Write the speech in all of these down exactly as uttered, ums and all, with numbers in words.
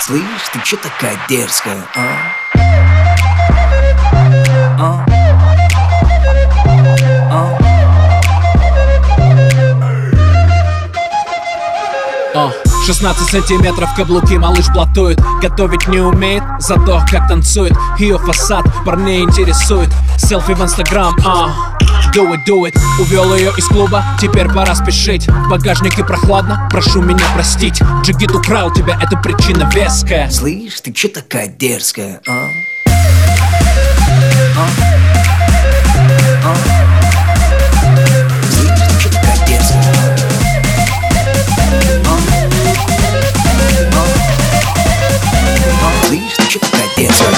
Слышь, ты чё такая дерзкая, а? А? А? О, шестнадцать сантиметров каблуки малыш блатует. Готовить не умеет, зато как танцует. Ее фасад парней интересует. Селфи в инстаграм, а do it, do it. Увел ее из клуба, теперь пора спешить. В багажнике прохладно, прошу меня простить. Джигит украл тебя, это причина веская. Слышь, ты чё такая дерзкая, а? А? А? Слышь, ты чё такая дерзкая? А? А? А? Слышь, ты чё такая дерзкая?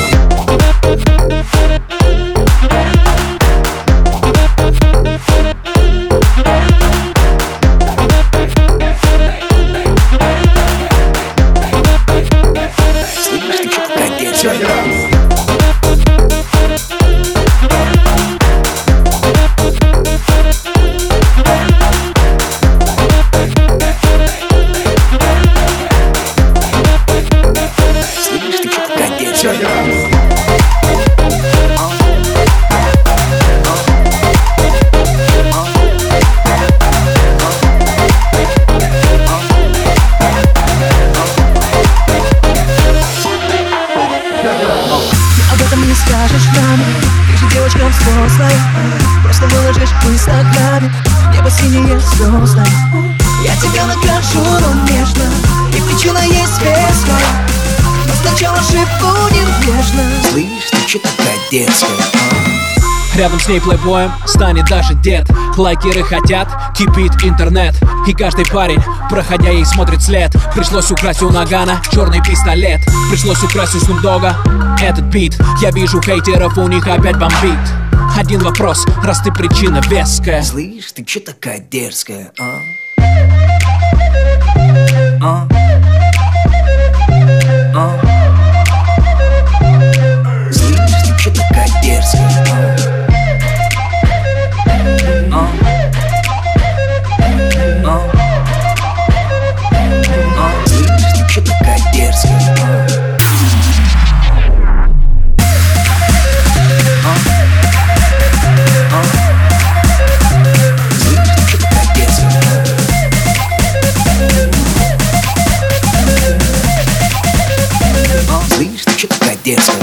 Скажешь нам, ты же девочка взрослая. Просто выложишь в инстаграме небо синее звездное. Я тебя накажу, но нежно, и причина есть веская. Но сначала ошибку неизбежно. Слышь, ты чё такая дерзкая, а? Рядом с ней плейбоем станет даже дед. Лайкеры хотят, кипит интернет. И каждый парень, проходя ей, смотрит след. Пришлось украсть у Нагана черный пистолет. Пришлось украсть у Снупдога этот бит. Я вижу хейтеров, у них опять бомбит. Один вопрос, раз ты причина веская. Слышь, ты чё такая дерзкая, а? А? А? Слышь, ты чё такая дерзкая, а? А? А? А? Слышь, ты чё такая дерзкая, а? Слышь, ты чё такая дерзкая?